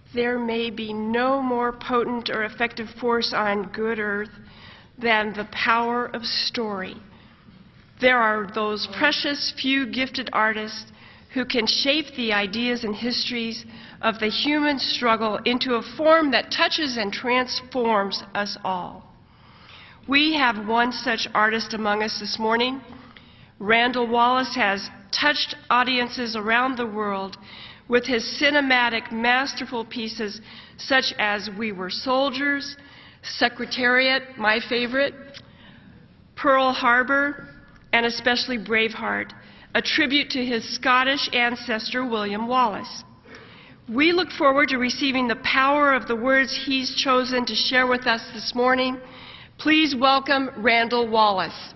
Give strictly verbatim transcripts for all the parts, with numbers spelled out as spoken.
there may be no more potent or effective force on good earth than the power of story. There are those precious few gifted artists who can shape the ideas and histories of the human struggle into a form that touches and transforms us all. We have one such artist among us this morning. Randall Wallace has touched audiences around the world with his cinematic, masterful pieces such as We Were Soldiers, Secretariat, my favorite, Pearl Harbor, and especially Braveheart, a tribute to his Scottish ancestor, William Wallace. We look forward to receiving the power of the words he's chosen to share with us this morning. Please welcome Randall Wallace.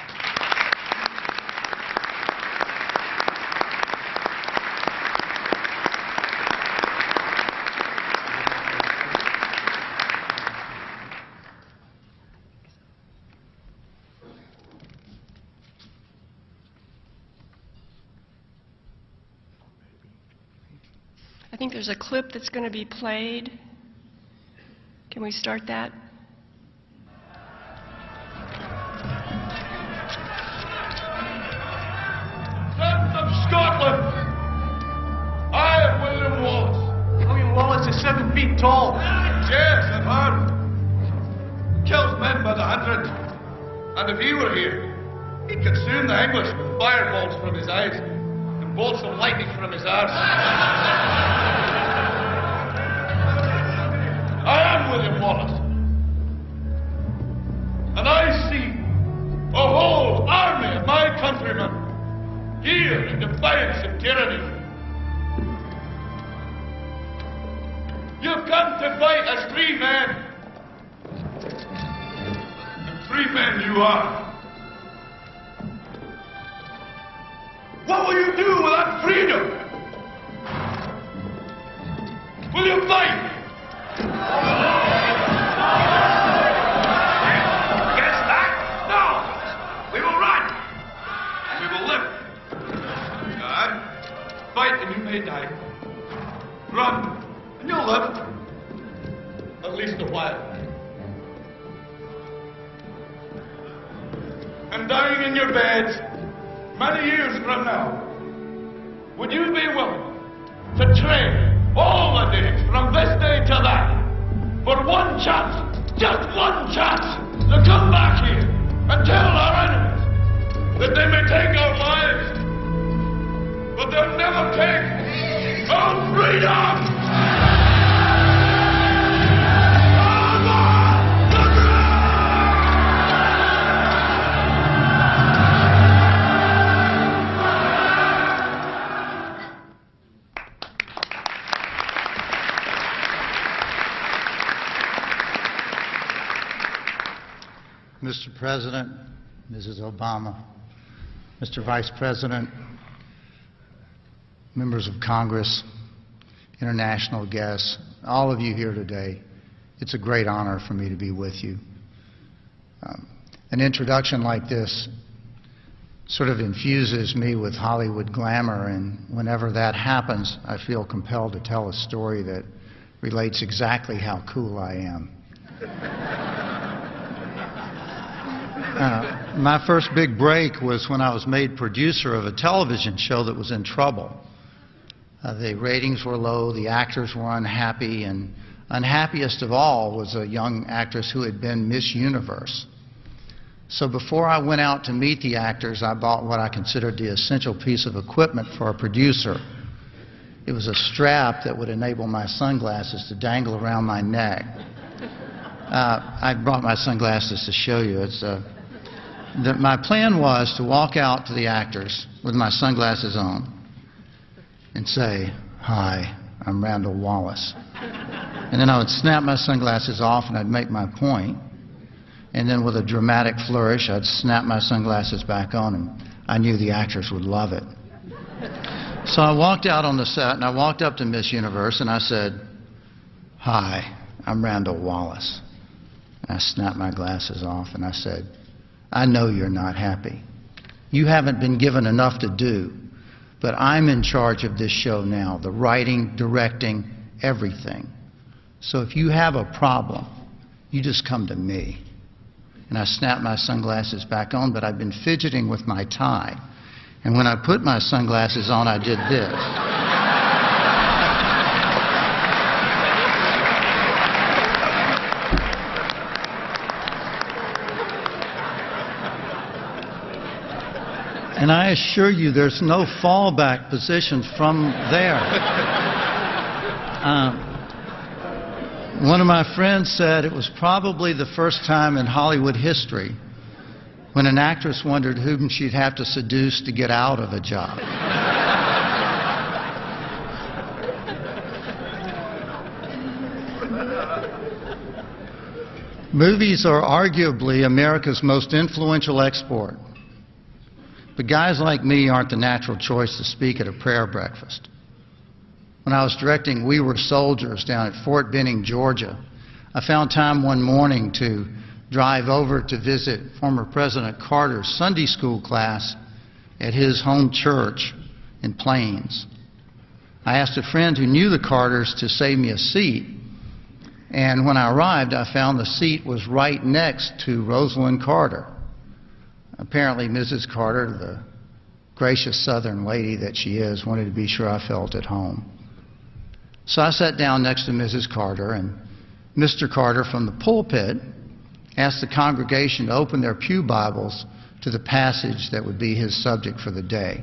I think there's a clip that's going to be played. Can we start that? Friends of Scotland, I am William Wallace. William Wallace is seven feet tall. Yes, I've heard. Kills men by the hundred. And if he were here, he'd consume the English with fireballs from his eyes and bolts of lightning from his arse. I am William Wallace, and I see a whole army of my countrymen here in defiance of tyranny. You've come to fight as free men, and free men you are. What will you do with that freedom? Will you fight? Against that? No! We will run! And we will live. God, fight and you may die. Run and you'll live. At least a while. And dying in your beds many years from now, would you be willing to trade all the days from this day to that for one chance, just one chance, to come back here and tell our enemies that they may take our lives, but they'll never take our freedom! Mister President, Missus Obama, Mister Vice President, members of Congress, international guests, all of you here today, it's a great honor for me to be with you. Um, an introduction like this sort of infuses me with Hollywood glamour, and whenever that happens, I feel compelled to tell a story that relates exactly how cool I am. Uh, my first big break was when I was made producer of a television show that was in trouble. Uh, the ratings were low, the actors were unhappy, and unhappiest of all was a young actress who had been Miss Universe. So before I went out to meet the actors, I bought what I considered the essential piece of equipment for a producer. It was a strap that would enable my sunglasses to dangle around my neck. Uh, I brought my sunglasses to show you. It's uh, the, my plan was to walk out to the actors with my sunglasses on and say, "Hi, I'm Randall Wallace." And then I would snap my sunglasses off and I'd make my point. And then with a dramatic flourish, I'd snap my sunglasses back on, and I knew the actors would love it. So I walked out on the set and I walked up to Miss Universe and I said, "Hi, I'm Randall Wallace." And I snapped my glasses off and I said, "I know you're not happy. You haven't been given enough to do, but I'm in charge of this show now, the writing, directing, everything. So if you have a problem, you just come to me. And I snapped my sunglasses back on, but I've been fidgeting with my tie. And when I put my sunglasses on, I did this. And I assure you, there's no fallback positions from there. Um, one of my friends said it was probably the first time in Hollywood history when an actress wondered whom she'd have to seduce to get out of a job. Movies are arguably America's most influential export. But guys like me aren't the natural choice to speak at a prayer breakfast. When I was directing We Were Soldiers down at Fort Benning, Georgia, I found time one morning to drive over to visit former President Carter's Sunday school class at his home church in Plains. I asked a friend who knew the Carters to save me a seat, and when I arrived, I found the seat was right next to Rosalind Carter. Apparently, Missus Carter, the gracious Southern lady that she is, wanted to be sure I felt at home. So I sat down next to Missus Carter, and Mister Carter from the pulpit asked the congregation to open their pew Bibles to the passage that would be his subject for the day.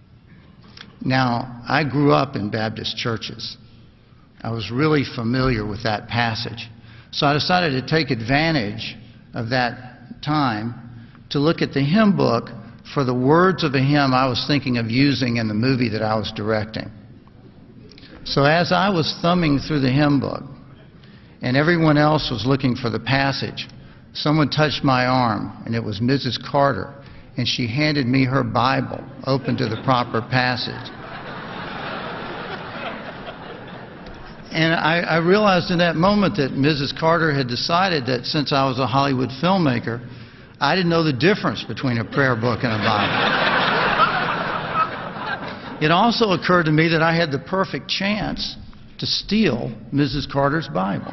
Now, I grew up in Baptist churches. I was really familiar with that passage. So I decided to take advantage of that time to look at the hymn book for the words of a hymn I was thinking of using in the movie that I was directing. So as I was thumbing through the hymn book, and everyone else was looking for the passage, someone touched my arm, and it was Missus Carter, and she handed me her Bible, open to the proper passage. And I, I realized in that moment that Missus Carter had decided that since I was a Hollywood filmmaker, I didn't know the difference between a prayer book and a Bible. It also occurred to me that I had the perfect chance to steal Missus Carter's Bible.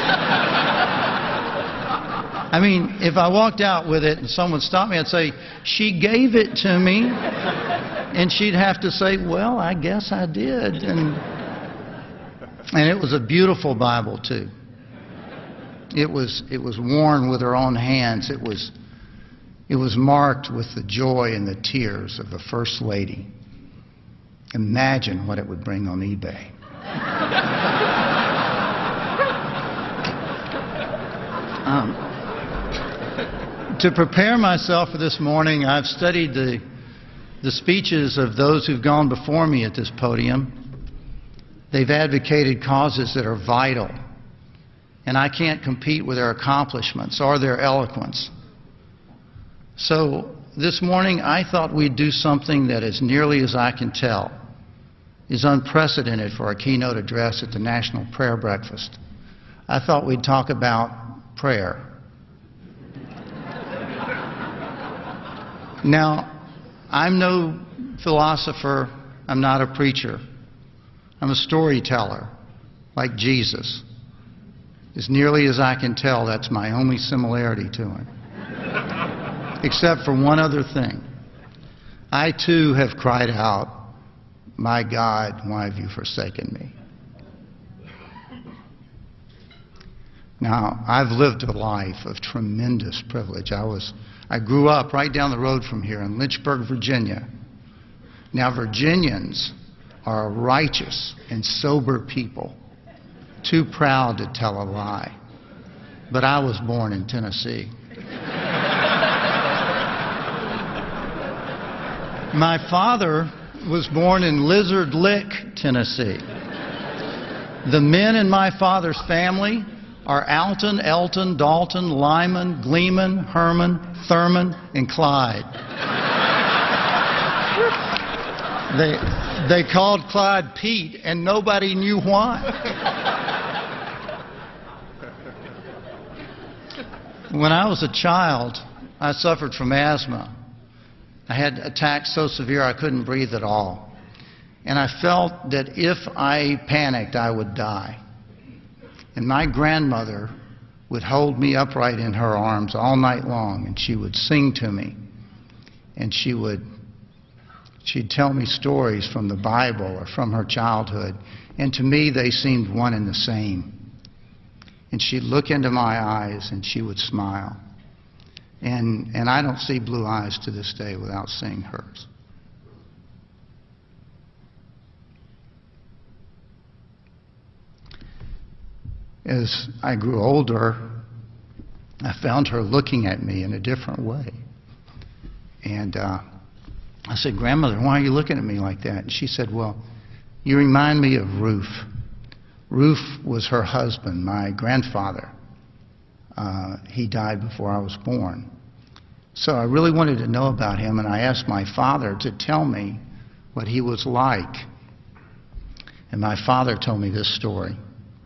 I mean, if I walked out with it and someone stopped me, I'd say, "She gave it to me." And she'd have to say, "Well, I guess I did." And, and it was a beautiful Bible, too. It was, it was worn with her own hands. It was... It was marked with the joy and the tears of a First Lady. Imagine what it would bring on eBay. um, to prepare myself for this morning, I've studied the, the speeches of those who've gone before me at this podium. They've advocated causes that are vital, and I can't compete with their accomplishments or their eloquence. So this morning, I thought we'd do something that, as nearly as I can tell, is unprecedented for a keynote address at the National Prayer Breakfast. I thought we'd talk about prayer. Now, I'm no philosopher. I'm not a preacher. I'm a storyteller, like Jesus. As nearly as I can tell, that's my only similarity to him. Except for one other thing. I too have cried out, "My God, why have you forsaken me?" Now, I've lived a life of tremendous privilege. I was, I grew up right down the road from here in Lynchburg, Virginia. Now, Virginians are a righteous and sober people, too proud to tell a lie. But I was born in Tennessee. My father was born in Lizard Lick, Tennessee. The men in my father's family are Alton, Elton, Dalton, Lyman, Gleeman, Herman, Thurman, and Clyde. They, they called Clyde Pete, and nobody knew why. When I was a child, I suffered from asthma. I had attacks so severe I couldn't breathe at all. And I felt that if I panicked, I would die. And my grandmother would hold me upright in her arms all night long, and she would sing to me. And she would she'd tell me stories from the Bible or from her childhood. And to me, they seemed one and the same. And she'd look into my eyes and she would smile. And, and I don't see blue eyes to this day without seeing hers. As I grew older, I found her looking at me in a different way. And uh, I said, "Grandmother, why are you looking at me like that?" And she said, "Well, you remind me of Ruth." Ruth was her husband, my grandfather. Uh, he died before I was born. So I really wanted to know about him, and I asked my father to tell me what he was like. And my father told me this story.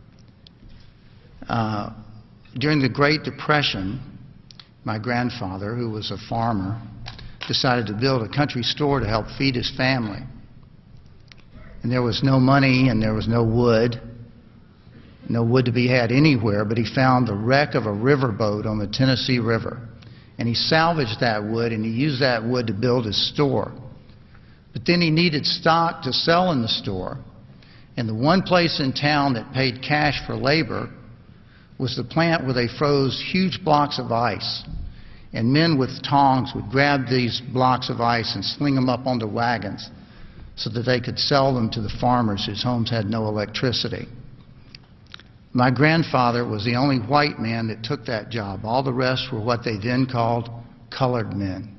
Uh, during the Great Depression, my grandfather, who was a farmer, decided to build a country store to help feed his family. And there was no money and there was no wood, no wood to be had anywhere, but he found the wreck of a riverboat on the Tennessee River. And he salvaged that wood and he used that wood to build his store. But then he needed stock to sell in the store. And the one place in town that paid cash for labor was the plant where they froze huge blocks of ice. And men with tongs would grab these blocks of ice and sling them up onto wagons so that they could sell them to the farmers whose homes had no electricity. My grandfather was the only white man that took that job. All the rest were what they then called colored men.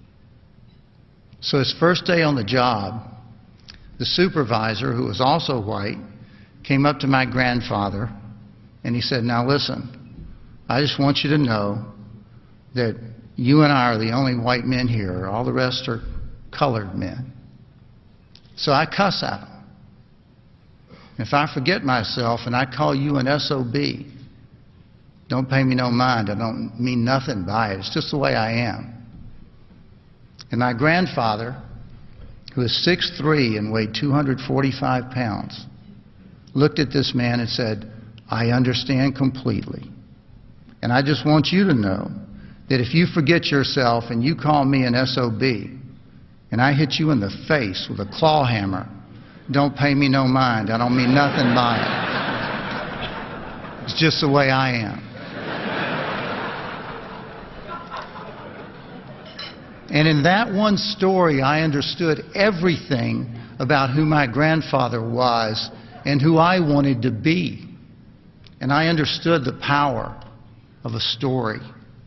So his first day on the job, the supervisor, who was also white, came up to my grandfather and he said, "Now listen, I just want you to know that you and I are the only white men here. All the rest are colored men." So I cuss at him. If I forget myself and I call you an S O B, don't pay me no mind. I don't mean nothing by it. It's just the way I am. And my grandfather, who was six foot three and weighed two hundred forty-five pounds, looked at this man and said, "I understand completely. And I just want you to know that if you forget yourself and you call me an S O B, and I hit you in the face with a claw hammer, don't pay me no mind. I don't mean nothing by it. It's just the way I am." And in that one story, I understood everything about who my grandfather was and who I wanted to be. And I understood the power of a story.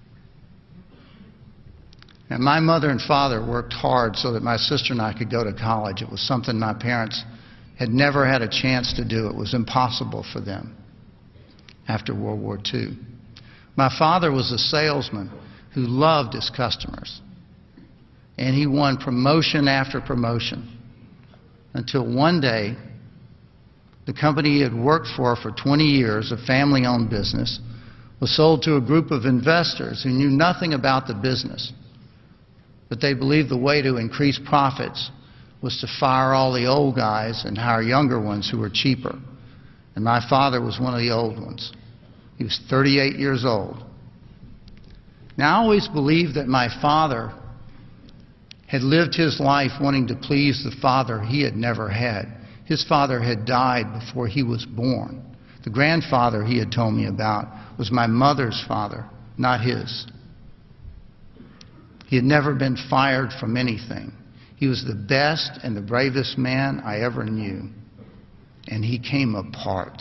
And my mother and father worked hard so that my sister and I could go to college. It was something my parents had never had a chance to do. It was impossible for them after World War Two. My father was a salesman who loved his customers. And he won promotion after promotion until one day the company he had worked for for twenty years, a family-owned business, was sold to a group of investors who knew nothing about the business. But they believed the way to increase profits was to fire all the old guys and hire younger ones who were cheaper. And my father was one of the old ones. He was thirty-eight years old. Now, I always believed that my father had lived his life wanting to please the father he had never had. His father had died before he was born. The grandfather he had told me about was my mother's father, not his. He had never been fired from anything. He was the best and the bravest man I ever knew. And he came apart.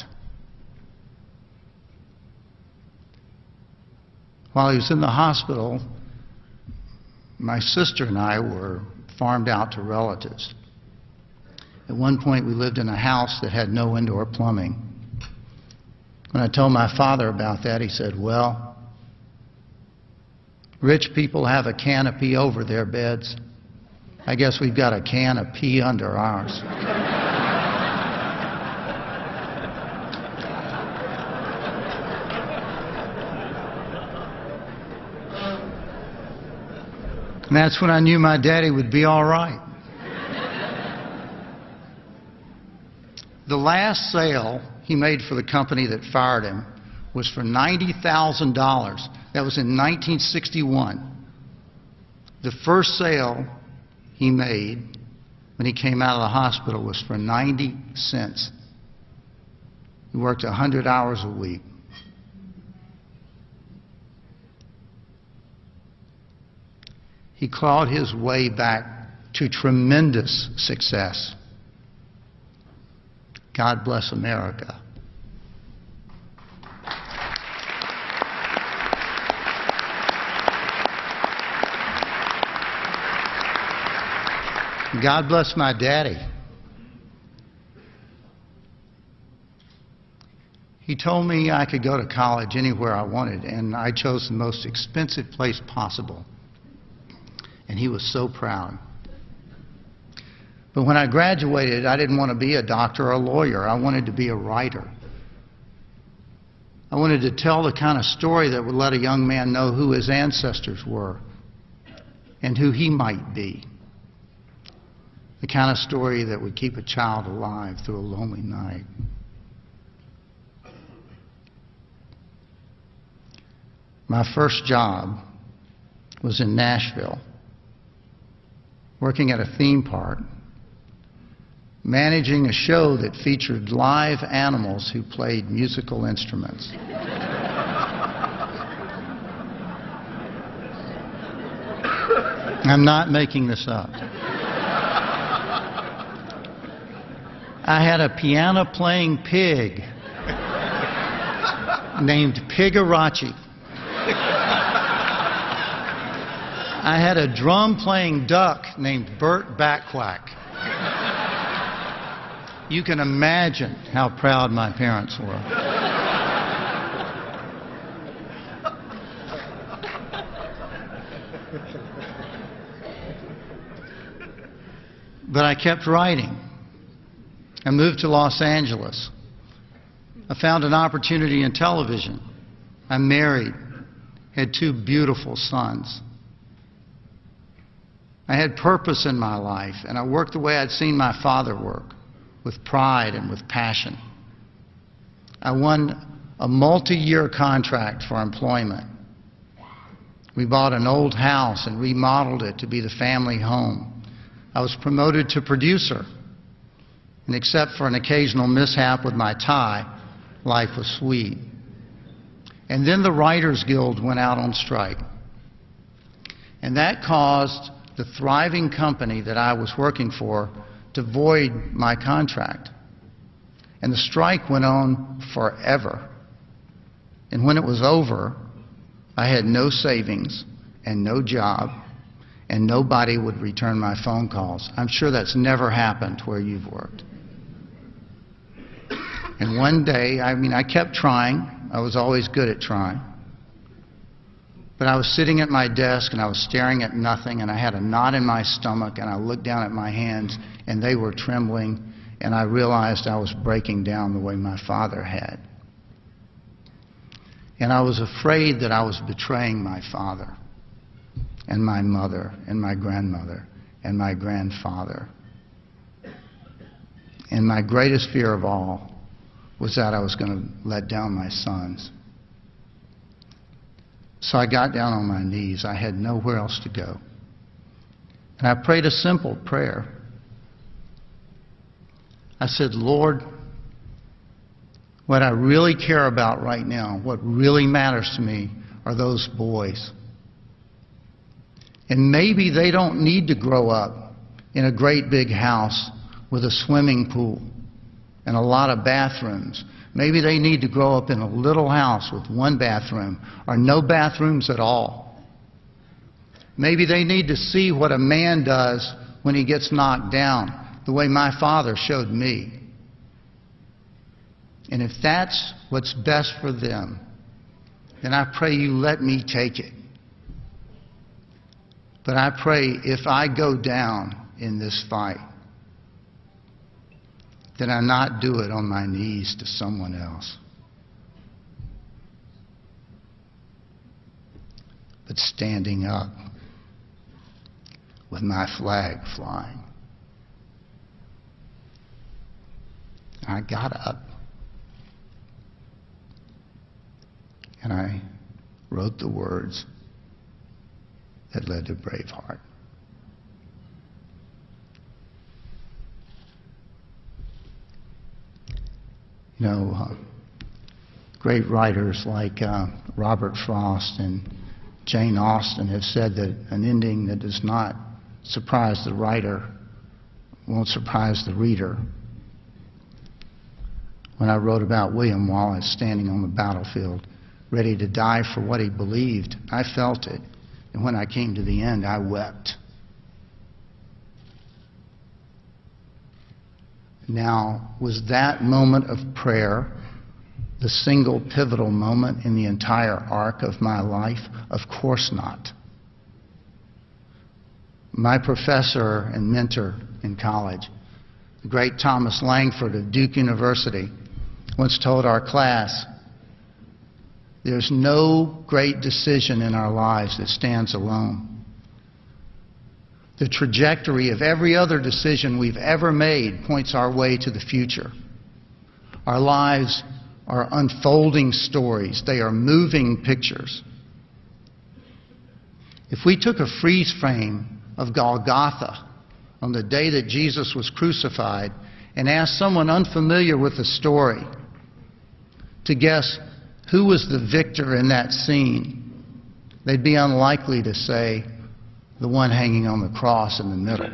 While he was in the hospital, my sister and I were farmed out to relatives. At one point, we lived in a house that had no indoor plumbing. When I told my father about that, he said, "Well, rich people have a canopy over their beds. I guess we've got a can of pee under ours." And that's when I knew my daddy would be all right. The last sale he made for the company that fired him was for ninety thousand dollars. That was in nineteen sixty-one. The first sale he made when he came out of the hospital was for ninety cents. He worked one hundred hours a week. He clawed his way back to tremendous success. God bless America. God bless my daddy. He told me I could go to college anywhere I wanted, and I chose the most expensive place possible. And he was so proud. But when I graduated, I didn't want to be a doctor or a lawyer. I wanted to be a writer. I wanted to tell the kind of story that would let a young man know who his ancestors were and who he might be. The kind of story that would keep a child alive through a lonely night. My first job was in Nashville, working at a theme park, managing a show that featured live animals who played musical instruments. I'm not making this up. I had a piano-playing pig named Pigarachi. I had a drum-playing duck named Bert Backquack. You can imagine how proud my parents were. But I kept writing. I moved to Los Angeles. I found an opportunity in television. I married, had two beautiful sons. I had purpose in my life, and I worked the way I'd seen my father work, with pride and with passion. I won a multi-year contract for employment. We bought an old house and remodeled it to be the family home. I was promoted to producer, and except for an occasional mishap with my tie, life was sweet. And then the Writers Guild went out on strike. And that caused the thriving company that I was working for to void my contract. And the strike went on forever. And when it was over, I had no savings and no job, and nobody would return my phone calls. I'm sure that's never happened where you've worked. And one day, I mean, I kept trying. I was always good at trying. But I was sitting at my desk and I was staring at nothing, and I had a knot in my stomach, and I looked down at my hands and they were trembling, and I realized I was breaking down the way my father had. And I was afraid that I was betraying my father and my mother and my grandmother and my grandfather. And my greatest fear of all was that I was going to let down my sons. So I got down on my knees. I had nowhere else to go. And I prayed a simple prayer. I said, Lord, what I really care about right now, what really matters to me, are those boys. And maybe they don't need to grow up in a great big house with a swimming pool and a lot of bathrooms. Maybe they need to grow up in a little house with one bathroom or no bathrooms at all. Maybe they need to see what a man does when he gets knocked down, the way my father showed me. And if that's what's best for them, then I pray you let me take it. But I pray if I go down in this fight, then I not do it on my knees to someone else, but standing up with my flag flying. I got up and I wrote the words that led to Braveheart. You know, uh, great writers like uh, Robert Frost and Jane Austen have said that an ending that does not surprise the writer won't surprise the reader. When I wrote about William Wallace standing on the battlefield, ready to die for what he believed, I felt it. And when I came to the end, I wept. Now, was that moment of prayer the single pivotal moment in the entire arc of my life? Of course not. My professor and mentor in college, the great Thomas Langford of Duke University, once told our class, there's no great decision in our lives that stands alone. The trajectory of every other decision we've ever made points our way to the future. Our lives are unfolding stories. They are moving pictures. If we took a freeze frame of Golgotha on the day that Jesus was crucified and asked someone unfamiliar with the story to guess who was the victor in that scene, they'd be unlikely to say the one hanging on the cross in the middle.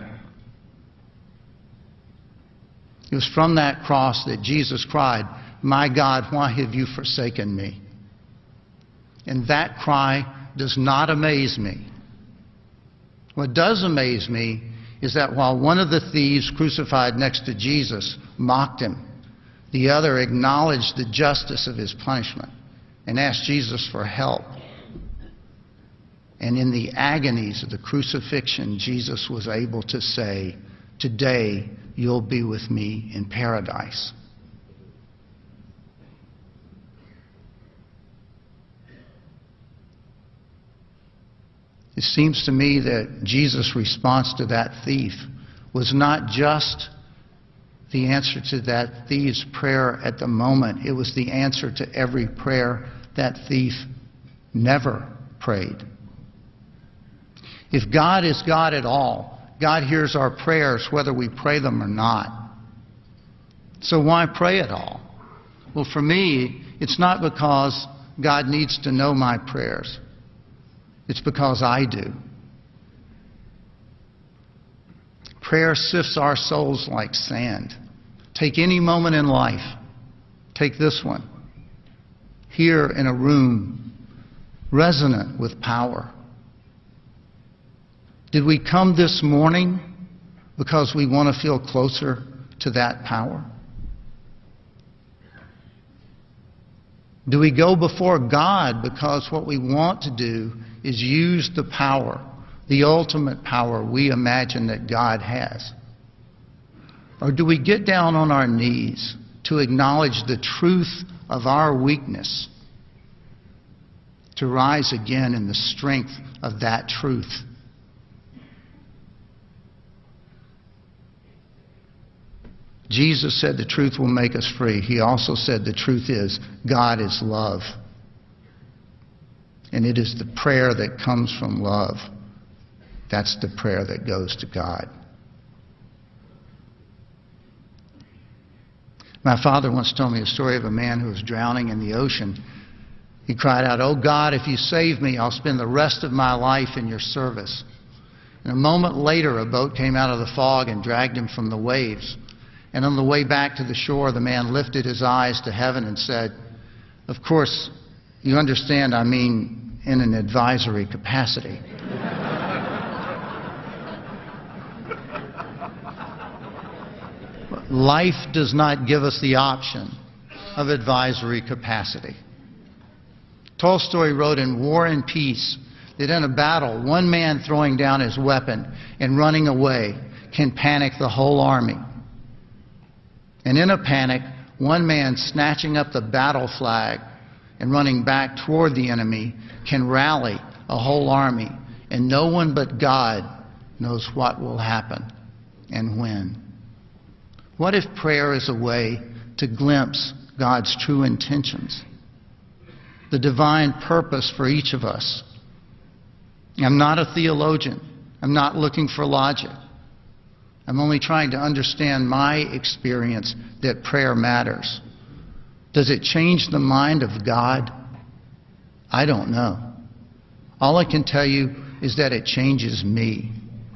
It was from that cross that Jesus cried, "My God, why have you forsaken me?" And that cry does not amaze me. What does amaze me is that while one of the thieves crucified next to Jesus mocked him, the other acknowledged the justice of his punishment and asked Jesus for help. And in the agonies of the crucifixion, Jesus was able to say, "Today you'll be with me in paradise." It seems to me that Jesus' response to that thief was not just the answer to that thief's prayer at the moment. It was the answer to every prayer that thief never prayed. If God is God at all, God hears our prayers whether we pray them or not. So why pray at all? Well, for me, it's not because God needs to know my prayers. It's because I do. Prayer sifts our souls like sand. Take any moment in life. Take this one. Here in a room, resonant with power. Did we come this morning because we want to feel closer to that power? Do we go before God because what we want to do is use the power, the ultimate power we imagine that God has? Or do we get down on our knees to acknowledge the truth of our weakness, to rise again in the strength of that truth? Jesus said the truth will make us free. He also said the truth is God is love. And it is the prayer that comes from love. That's the prayer that goes to God. My father once told me a story of a man who was drowning in the ocean. He cried out, "Oh God, if you save me, I'll spend the rest of my life in your service." And a moment later, a boat came out of the fog and dragged him from the waves. And on the way back to the shore, the man lifted his eyes to heaven and said, "Of course, you understand I mean in an advisory capacity." Life does not give us the option of advisory capacity. Tolstoy wrote in War and Peace that in a battle, one man throwing down his weapon and running away can panic the whole army. And in a panic, one man snatching up the battle flag and running back toward the enemy can rally a whole army. And no one but God knows what will happen and when. What if prayer is a way to glimpse God's true intentions, the divine purpose for each of us. I'm not a theologian. I'm not looking for logic. I'm only trying to understand my experience that prayer matters. Does it change the mind of God? I don't know. All I can tell you is that it changes me.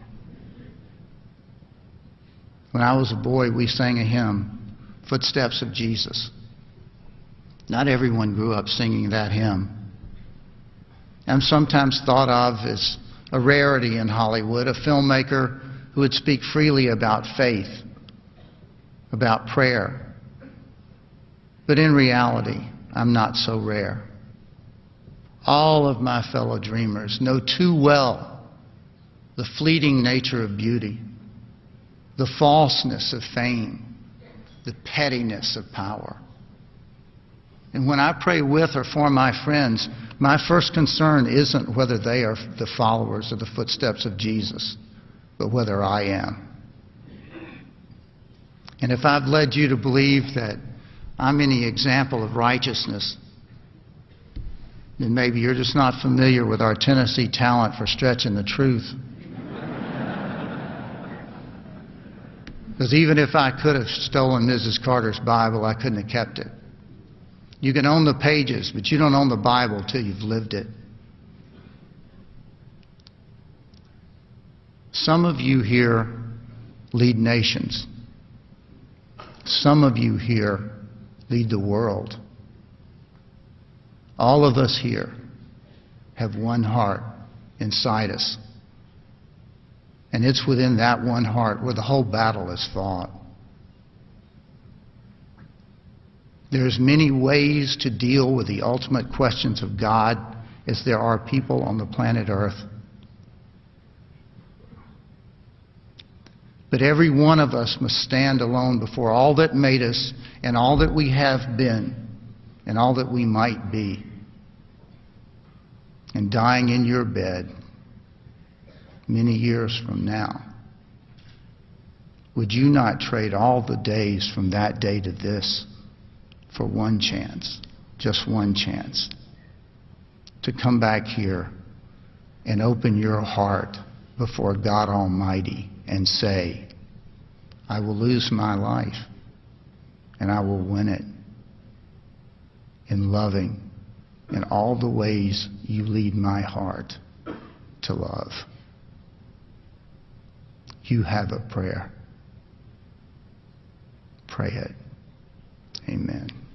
When I was a boy, we sang a hymn, Footsteps of Jesus. Not everyone grew up singing that hymn. I'm sometimes thought of as a rarity in Hollywood, a filmmaker who would speak freely about faith, about prayer. But in reality, I'm not so rare. All of my fellow dreamers know too well the fleeting nature of beauty, the falseness of fame, the pettiness of power. And when I pray with or for my friends, my first concern isn't whether they are the followers of the footsteps of Jesus, but whether I am. And if I've led you to believe that I'm any example of righteousness, then maybe you're just not familiar with our Tennessee talent for stretching the truth. Because even if I could have stolen Missus Carter's Bible, I couldn't have kept it. You can own the pages, but you don't own the Bible till you've lived it. Some of you here lead nations. Some of you here lead the world. All of us here have one heart inside us. And it's within that one heart where the whole battle is fought. There's many ways to deal with the ultimate questions of God as there are people on the planet Earth. But every one of us must stand alone before all that made us and all that we have been and all that we might be. And dying in your bed many years from now, would you not trade all the days from that day to this for one chance, just one chance, to come back here and open your heart before God Almighty and say, I will lose my life and I will win it in loving in all the ways you lead my heart to love. You have a prayer. Pray it. Amen.